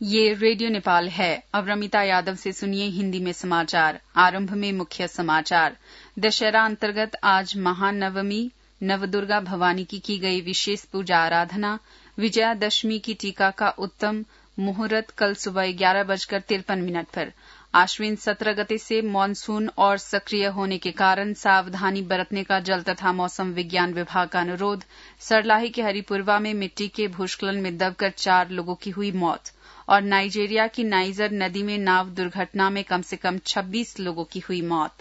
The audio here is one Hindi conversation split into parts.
ये रेडियो नेपाल है। अब रमिता यादव से सुनिए हिंदी में समाचार। आरंभ में मुख्य समाचार। दशहरा अंतर्गत आज महानवमी नवदुर्गा भवानी की गई विशेष पूजा आराधना। विजयादशमी की टीका का उत्तम मुहूर्त कल सुबह 11:53 पर। आश्विन 17 गते से मानसून और सक्रिय होने के कारण सावधानी बरतने का जल तथा मौसम विज्ञान विभाग का अनुरोध। सरलाही के हरिपुरवा में मिट्टी के भूस्खलन में दबकर 4 लोगों की हुई मौत। और नाइजीरिया की नाइजर नदी में नाव दुर्घटना में कम से कम 26 लोगों की हुई मौत।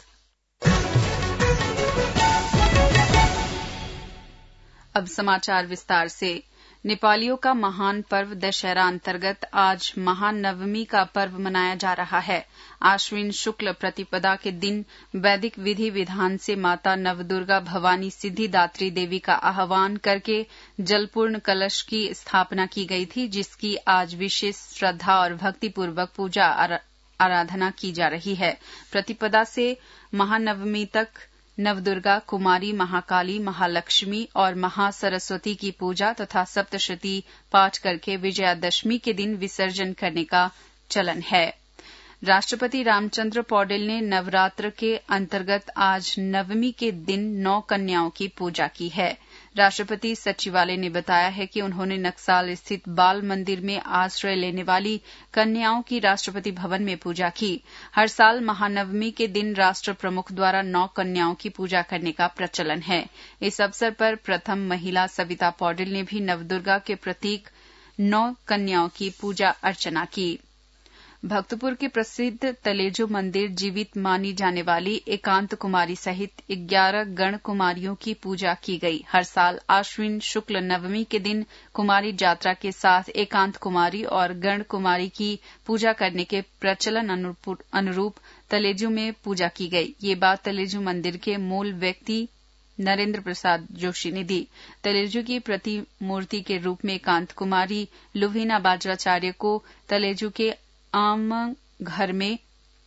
अब समाचार विस्तार से। नेपालियों का महान पर्व दशहरा अंतर्गत आज महानवमी का पर्व मनाया जा रहा है। आश्विन शुक्ल प्रतिपदा के दिन वैदिक विधि विधान से माता नवदुर्गा भवानी सिद्धिदात्री देवी का आह्वान करके जलपूर्ण कलश की स्थापना की गई थी, जिसकी आज विशेष श्रद्धा और भक्तिपूर्वक पूजा आराधना की जा रही है। प्रतिपदा से महानवमी तक नवदुर्गा, कुमारी, महाकाली, महालक्ष्मी और महासरस्वती की पूजा तथा सप्तशती पाठ करके विजयादशमी के दिन विसर्जन करने का चलन है। राष्ट्रपति रामचंद्र पौडेल ने नवरात्र के अंतर्गत आज नवमी के दिन 9 कन्याओं की पूजा की है। राष्ट्रपति सचिवालय ने बताया है कि उन्होंने नक्साल स्थित बाल मंदिर में आश्रय लेने वाली कन्याओं की राष्ट्रपति भवन में पूजा की। हर साल महानवमी के दिन राष्ट्र प्रमुख द्वारा 9 कन्याओं की पूजा करने का प्रचलन है। इस अवसर पर प्रथम महिला सविता पौडेल ने भी नवदुर्गा के प्रतीक 9 कन्याओं की पूजा अर्चना की। भक्तपुर के प्रसिद्ध तलेजो मंदिर जीवित मानी जाने वाली एकांत कुमारी सहित 11 गण कुमारियों की पूजा की गई। हर साल आश्विन शुक्ल नवमी के दिन कुमारी यात्रा के साथ एकांत कुमारी और गण कुमारी की पूजा करने के प्रचलन अनुरूप तलेजो में पूजा की गई। ये बात तलेजो मंदिर के मूल व्यक्ति नरेंद्र प्रसाद जोशी ने दी। तलेजो की प्रतिमूर्ति के रूप में एकांत कुमारी लुवीना बाजवाचार्य को तलेजो के आम घर में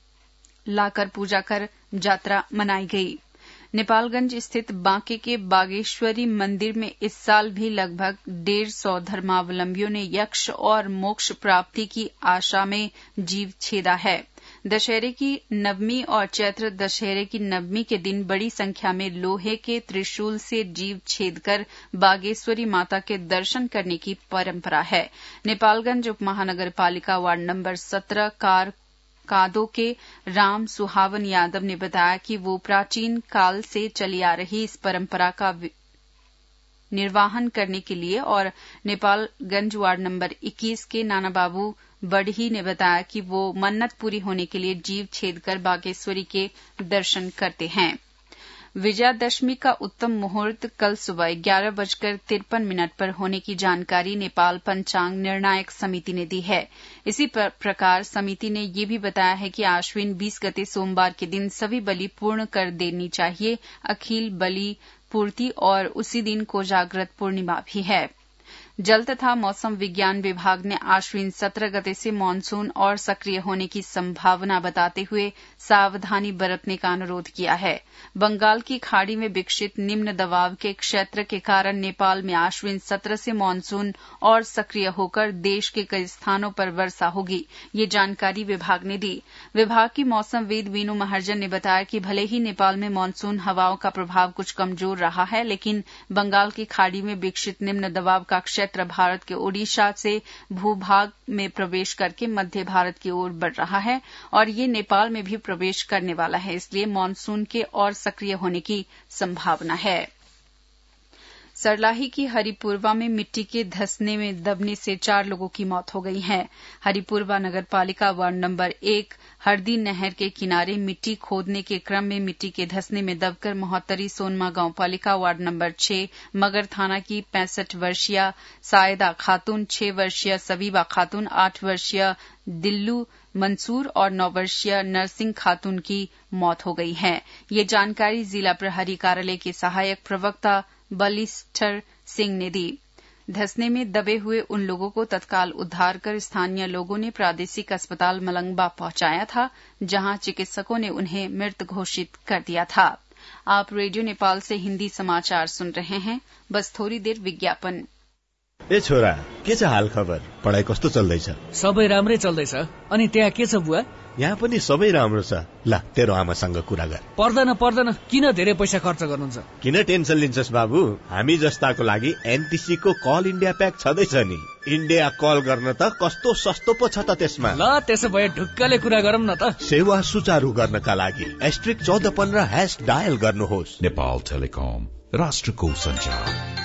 लाकर पूजा कर यात्रा मनाई गई। नेपालगंज स्थित बांके के बागेश्वरी मंदिर में इस साल भी लगभग 150 धर्मावलंबियों ने यक्ष और मोक्ष प्राप्ति की आशा में जीव छेदा है। दशहरे की नवमी और चैत्र दशहरे की नवमी के दिन बड़ी संख्या में लोहे के त्रिशूल से जीव छेद कर बागेश्वरी माता के दर्शन करने की परंपरा है। नेपालगंज उप महानगर पालिका वार्ड नंबर 17 कादो के राम सुहावन यादव ने बताया कि वो प्राचीन काल से चली आ रही इस परंपरा का निर्वाहन करने के लिए और नेपालगंज वार्ड नंबर 21 के नाना बाबू बड़ही ने बताया कि वो मन्नत पूरी होने के लिए जीव छेद कर बागेश्वरी के दर्शन करते हैं। विजयादशमी का उत्तम मुहूर्त कल सुबह 11:53 पर होने की जानकारी नेपाल पंचांग निर्णायक समिति ने दी है। इसी प्रकार समिति ने ये भी बताया है कि आश्विन 20 गते सोमवार के दिन सभी बलि पूर्ण कर देनी चाहिए। अखिल बलि पूर्ति और उसी दिन कोजाग्रत पूर्णिमा भी है। जल तथा मौसम विज्ञान विभाग ने आश्विन 17 गते से मानसून और सक्रिय होने की संभावना बताते हुए सावधानी बरतने का अनुरोध किया है। बंगाल की खाड़ी में विकसित निम्न दबाव के क्षेत्र के कारण नेपाल में आश्विन 17 से मानसून और सक्रिय होकर देश के कई स्थानों पर वर्षा होगी। ये जानकारी विभाग ने दी। विभाग की मौसमविद वीनू महाजन ने बताया कि भले ही नेपाल में मानसून हवाओं का प्रभाव कुछ कमजोर रहा है, लेकिन बंगाल की खाड़ी में विकसित निम्न दबाव का क्षेत्र भारत के ओडिशा से भूभाग में प्रवेश करके मध्य भारत की ओर बढ़ रहा है और ये नेपाल में भी प्रवेश करने वाला है। इसलिए मानसून के और सक्रिय होने की संभावना है। सरलाही की हरिपुरवा में मिट्टी के धंसने में दबने से 4 लोगों की मौत हो गई है। हरिपुरवा नगर पालिका वार्ड नंबर 1 हरदी नहर के किनारे मिट्टी खोदने के क्रम में मिट्टी के धंसने में दबकर महोत्तरी सोनमा गांव पालिका वार्ड नंबर 6 मगर थाना की 65 वर्षीय सायदा खातून, 6 वर्षीय सबीबा खातून, 8 वर्षीय दिल्लू मंसूर और 9 वर्षीय नरसिंह खातून की मौत हो गई है। ये जानकारी जिला प्रहरी कार्यालय के सहायक प्रवक्ता बलिस्टर सिंह ने दी। धंसने में दबे हुए उन लोगों को तत्काल उद्धार कर स्थानीय लोगों ने प्रादेशिक अस्पताल मलंगबा पहुंचाया था, जहां चिकित्सकों ने उन्हें मृत घोषित कर दिया था। आप रेडियो नेपाल से हिंदी समाचार सुन रहे हैं। बस थोड़ी देर विज्ञापन। ए छोरा, के छ हाल खबर? पढाइ कस्तो चल्दैछ? सबै राम्रै चल्दैछ। अनि त्यहाँ के छ बुवा? यहाँ पनि सबै राम्रो छ। ल, तेरो आमासँग कुरा गर। पर्दैन, किन धेरै पैसा खर्च गर्नुहुन्छ? किन टेन्सन लिन्छस् बाबु? हामी जस्ताको लागि एनटिसी को कल इन्डिया प्याक छँदैछ नि। इन्डिया कल गर्न त कस्तो सस्तो पो छ त त्यसमा। ल, त्यसो भए ढुक्कले कुरा गरौँ न त। सेवा सुचारू गर्नका लागि *1415# डायल गर्नुहोस्। नेपाल टेलिकम, राष्ट्रको संचार।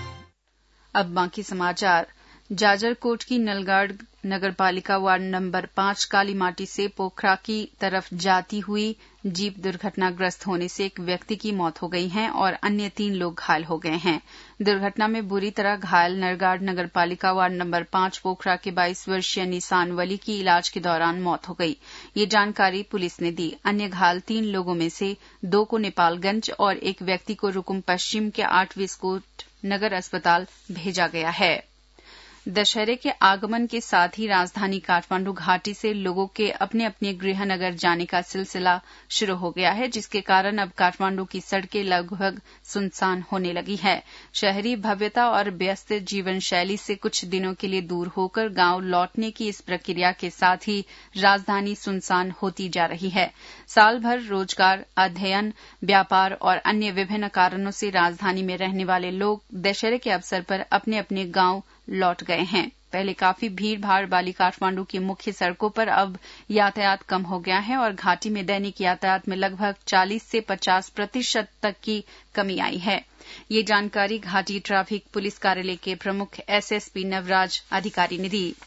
अब बाकी समाचार। जाजरकोट की नलगाड़ नगरपालिका वार्ड नंबर 5 कालीमाटी से पोखरा की तरफ जाती हुई जीप दुर्घटनाग्रस्त होने से एक व्यक्ति की मौत हो गई है और अन्य 3 लोग घायल हो गए हैं। दुर्घटना में बुरी तरह घायल नलगाड़ नगरपालिका वार्ड नंबर 5 पोखरा के 22 वर्षीय निशान वली की इलाज के दौरान मौत हो गई। ये जानकारी पुलिस ने दी। अन्य घायल 3 लोगों में से 2 को नेपालगंज और एक व्यक्ति को रुकुम पश्चिम के 8 विस्कोट नगर अस्पताल भेजा गया है। दशहरे के आगमन के साथ ही राजधानी काठमांडू घाटी से लोगों के अपने अपने गृहनगर जाने का सिलसिला शुरू हो गया है, जिसके कारण अब काठमांडू की सड़कें लगभग सुनसान होने लगी है। शहरी भव्यता और व्यस्त जीवन शैली से कुछ दिनों के लिए दूर होकर गांव लौटने की इस प्रक्रिया के साथ ही राजधानी सुनसान होती जा रही है। साल भर रोजगार, अध्ययन, व्यापार और अन्य विभिन्न कारणों से राजधानी में रहने वाले लोग दशहरे के अवसर पर अपने अपने गांव लौट गए हैं। पहले काफी भीड़ भाड़ वाली काठमांडू की मुख्य सड़कों पर अब यातायात कम हो गया है और घाटी में दैनिक यातायात में लगभग 40 से 50% तक की कमी आई है। ये जानकारी घाटी ट्रैफिक पुलिस कार्यालय के प्रमुख एसएसपी नवराज अधिकारी ने दी।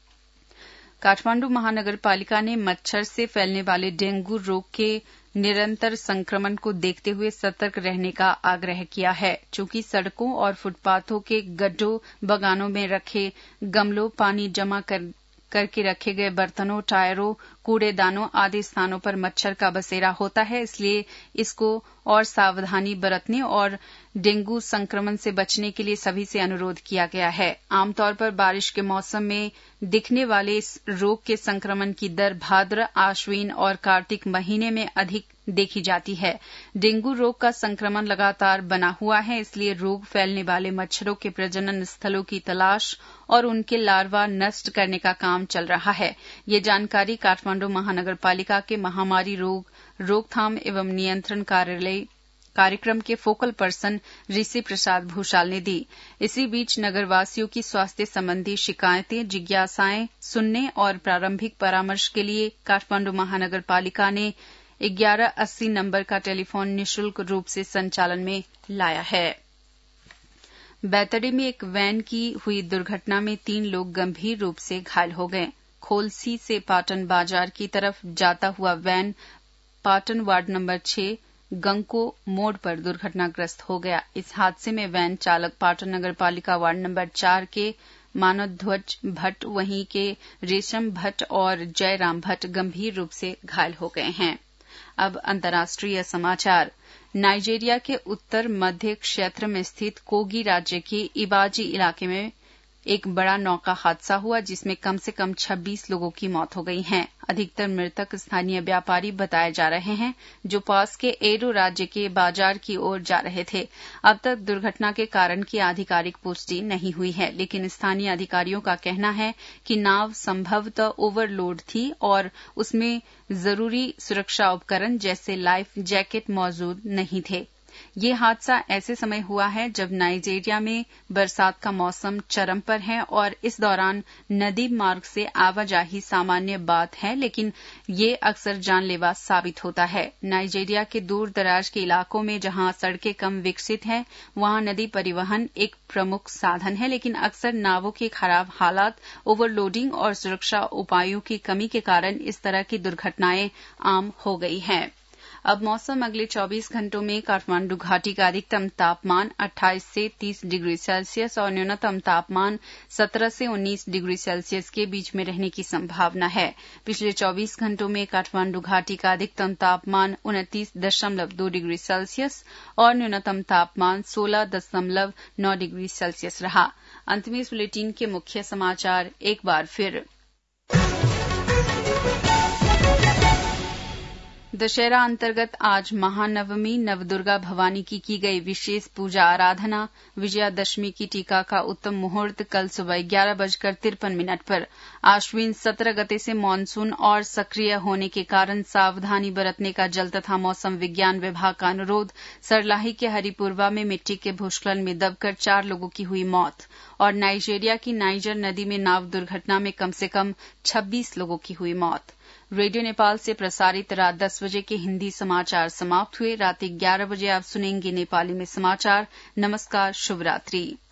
काठमांडू महानगरपालिका ने मच्छर से फैलने वाले डेंगू रोग के निरंतर संक्रमण को देखते हुए सतर्क रहने का आग्रह किया है। चूंकि सड़कों और फुटपाथों के गड्ढों, बगानों में रखे गमलों, पानी जमा करके रखे गए बर्तनों, टायरों, कूड़ेदानों आदि स्थानों पर मच्छर का बसेरा होता है, इसलिए इसको और सावधानी बरतने और डेंगू संक्रमण से बचने के लिए सभी से अनुरोध किया गया है। आमतौर पर बारिश के मौसम में दिखने वाले इस रोग के संक्रमण की दर भाद्र, आश्विन और कार्तिक महीने में अधिक देखी जाती है। डेंगू रोग का संक्रमण लगातार बना हुआ है, इसलिए रोग फैलने वाले मच्छरों के प्रजनन स्थलों की तलाश और उनके लार्वा नष्ट करने का काम चल रहा है। ये जानकारी काठमांडू महानगरपालिका के महामारी रोकथाम एवं नियंत्रण कार्यक्रम के फोकल पर्सन ऋषि प्रसाद भूषाल ने दी। इसी बीच नगरवासियों की स्वास्थ्य संबंधी शिकायतें, जिज्ञासाएं सुनने और प्रारंभिक परामर्श के लिए काठमांडू महानगरपालिका ने 1180 नंबर का टेलीफोन निःशुल्क रूप से संचालन में लाया है। बैतडी में एक वैन की हुई दुर्घटना में 3 लोग गंभीर रूप से घायल हो गए। खोलसी से पाटन बाजार की तरफ जाता हुआ वैन पाटन वार्ड नंबर 6 गंको मोड़ पर दुर्घटनाग्रस्त हो गया। इस हादसे में वैन चालक पाटन नगरपालिका वार्ड नंबर 4 के मानवध्वज भट्ट, वहीं के रेशम भट्ट और जयराम भट्ट गंभीर रूप से घायल हो गए हैं। अब अंतर्राष्ट्रीय समाचार। नाइजीरिया के उत्तर मध्य क्षेत्र में स्थित कोगी राज्य के इबाजी इलाके में एक बड़ा नौका हादसा हुआ, जिसमें कम से कम 26 लोगों की मौत हो गई है। अधिकतर मृतक स्थानीय व्यापारी बताए जा रहे हैं, जो पास के एडो राज्य के बाजार की ओर जा रहे थे। अब तक दुर्घटना के कारण की आधिकारिक पुष्टि नहीं हुई है, लेकिन स्थानीय अधिकारियों का कहना है कि नाव संभवतः ओवरलोड थी और उसमें जरूरी सुरक्षा उपकरण जैसे लाइफ जैकेट मौजूद नहीं थे। ये हादसा ऐसे समय हुआ है जब नाइजीरिया में बरसात का मौसम चरम पर है और इस दौरान नदी मार्ग से आवाजाही सामान्य बात है, लेकिन ये अक्सर जानलेवा साबित होता है। नाइजीरिया के दूर दराज के इलाकों में जहां सड़कें कम विकसित हैं, वहां नदी परिवहन एक प्रमुख साधन है, लेकिन अक्सर नावों के खराब हालात, ओवरलोडिंग और सुरक्षा उपायों की कमी के कारण इस तरह की दुर्घटनाएं आम हो गई हैं। अब मौसम। अगले 24 घंटों में काठमांडू घाटी का अधिकतम तापमान 28 से 30 डिग्री सेल्सियस और न्यूनतम तापमान 17 से 19 डिग्री सेल्सियस के बीच में रहने की संभावना है। पिछले 24 घंटों में काठमांडू घाटी का अधिकतम तापमान 29.2 डिग्री सेल्सियस और न्यूनतम तापमान 16.9 डिग्री सेल्सियस रहा। अंत में इस बुलेटिन के मुख्य समाचार एक बार फिर। दशहरा अंतर्गत आज महानवमी नवदुर्गा भवानी की गई विशेष पूजा आराधना। विजयादशमी की टीका का उत्तम मुहूर्त कल सुबह 11:53 पर। आश्विन 17 गते से मानसून और सक्रिय होने के कारण सावधानी बरतने का जल तथा मौसम विज्ञान विभाग का अनुरोध। सरलाही के हरिपुरवा में मिट्टी के भूस्खलन में दबकर 4 लोगों की हुई मौत और नाइजीरिया की नाइजर नदी में नाव दुर्घटना में कम से कम 26 लोगों की हुई मौत। रेडियो नेपाल से प्रसारित रात 10 बजे के हिंदी समाचार समाप्त हुए। रात 11 बजे आप सुनेंगे नेपाली में समाचार। नमस्कार, शुभ रात्रि।